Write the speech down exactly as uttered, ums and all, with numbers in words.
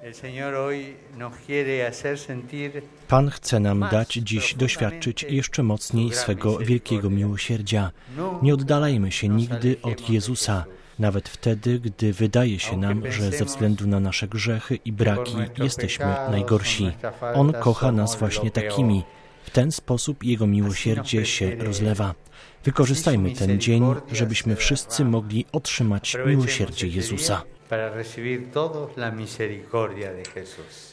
Pan chce nam dać dziś doświadczyć jeszcze mocniej swego wielkiego miłosierdzia. Nie oddalajmy się nigdy od Jezusa, nawet wtedy, gdy wydaje się nam, że ze względu na nasze grzechy i braki jesteśmy najgorsi. On kocha nas właśnie takimi. W ten sposób Jego miłosierdzie się rozlewa. Wykorzystajmy ten dzień, żebyśmy wszyscy mogli otrzymać miłosierdzie Jezusa.